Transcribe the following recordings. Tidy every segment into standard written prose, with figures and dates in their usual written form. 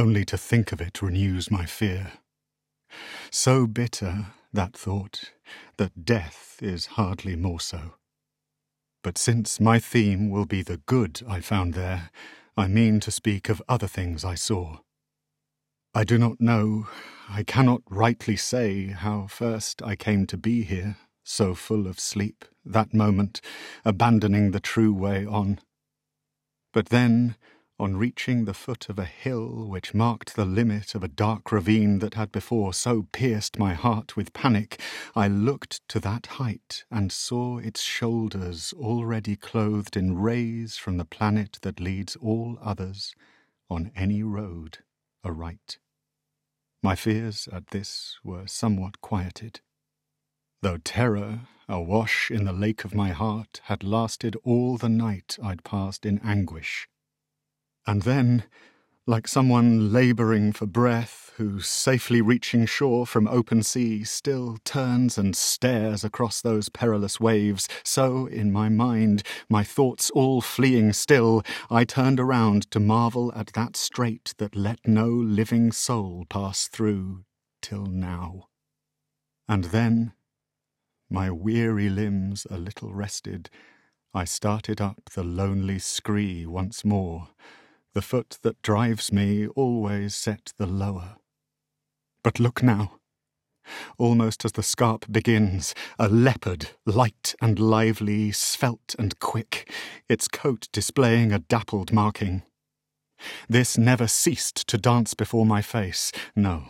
Only to think of it renews my fear. So bitter, that thought, that death is hardly more so. But since my theme will be the good I found there, I mean to speak of other things I saw. I do not know, I cannot rightly say how first I came to be here, so full of sleep, that moment, abandoning the true way on. But then, on reaching the foot of a hill which marked the limit of a dark ravine that had before so pierced my heart with panic, I looked to that height and saw its shoulders already clothed in rays from the planet that leads all others on any road aright. My fears at this were somewhat quieted, though terror, awash in the lake of my heart, had lasted all the night I'd passed in anguish. And then, like someone labouring for breath, who, safely reaching shore from open sea, still turns and stares across those perilous waves, so, in my mind, my thoughts all fleeing still, I turned around to marvel at that strait that let no living soul pass through till now. And then, my weary limbs a little rested, I started up the lonely scree once more. The foot that drives me always set the lower. But look now. Almost as the scarp begins, a leopard, light and lively, svelte and quick, its coat displaying a dappled marking. This never ceased to dance before my face, no.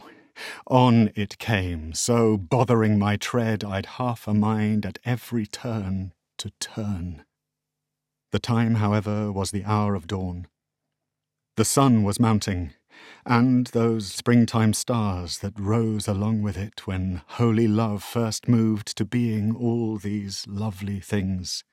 On it came, so bothering my tread I'd half a mind at every turn to turn. The time, however, was the hour of dawn. The sun was mounting, and those springtime stars that rose along with it when holy love first moved to being all these lovely things.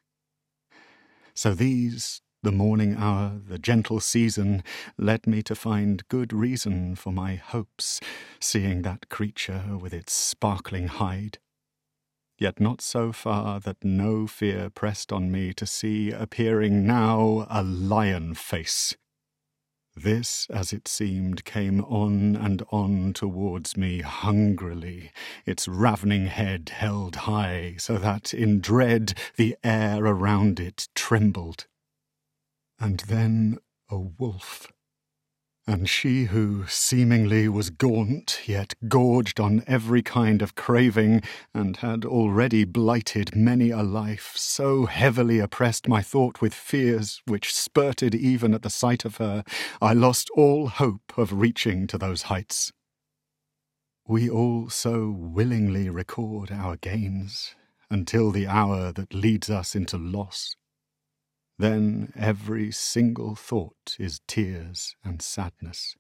So these, the morning hour, the gentle season, led me to find good reason for my hopes, seeing that creature with its sparkling hide. Yet not so far that no fear pressed on me to see appearing now a lion face. This, as it seemed, came on and on towards me hungrily, its ravening head held high, so that, in dread, the air around it trembled. And then a wolf. And she who seemingly was gaunt, yet gorged on every kind of craving, and had already blighted many a life, so heavily oppressed my thought with fears which spurted even at the sight of her, I lost all hope of reaching to those heights. We all so willingly record our gains, until the hour that leads us into loss. Then every single thought is tears and sadness.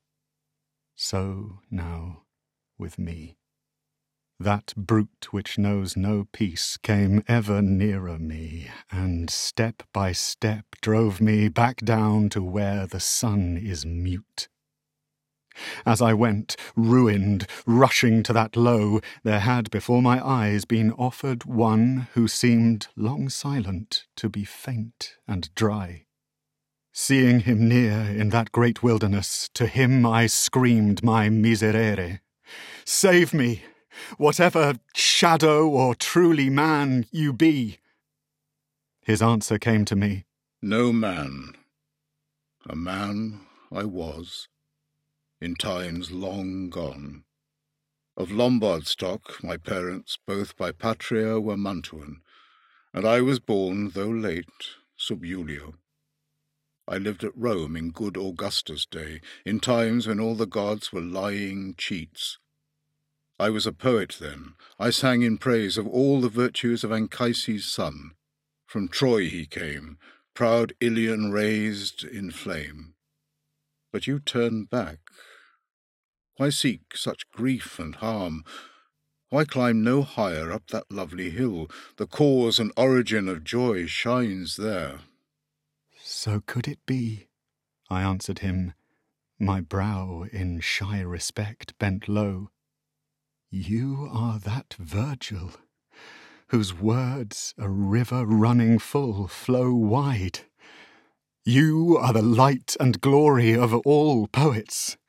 So now with me. That brute which knows no peace came ever nearer me, and step by step drove me back down to where the sun is mute. As I went, ruined, rushing to that low, there had before my eyes been offered one who seemed long silent to be faint and dry. Seeing him near in that great wilderness, to him I screamed my miserere. Save me, whatever shadow or truly man you be. His answer came to me. No man. A man I was. In times long gone. Of Lombard stock, my parents both by patria were Mantuan, and I was born, though late, sub Julio. I lived at Rome in good Augustus' day, in times when all the gods were lying cheats. I was a poet then. I sang in praise of all the virtues of Anchises' son. From Troy he came, proud Ilion raised in flame. But you turn back. Why seek such grief and harm? Why climb no higher up that lovely hill? The cause and origin of joy shines there. So could it be, I answered him, my brow in shy respect bent low. You are that Virgil, whose words, a river running full, flow wide. You are the light and glory of all poets.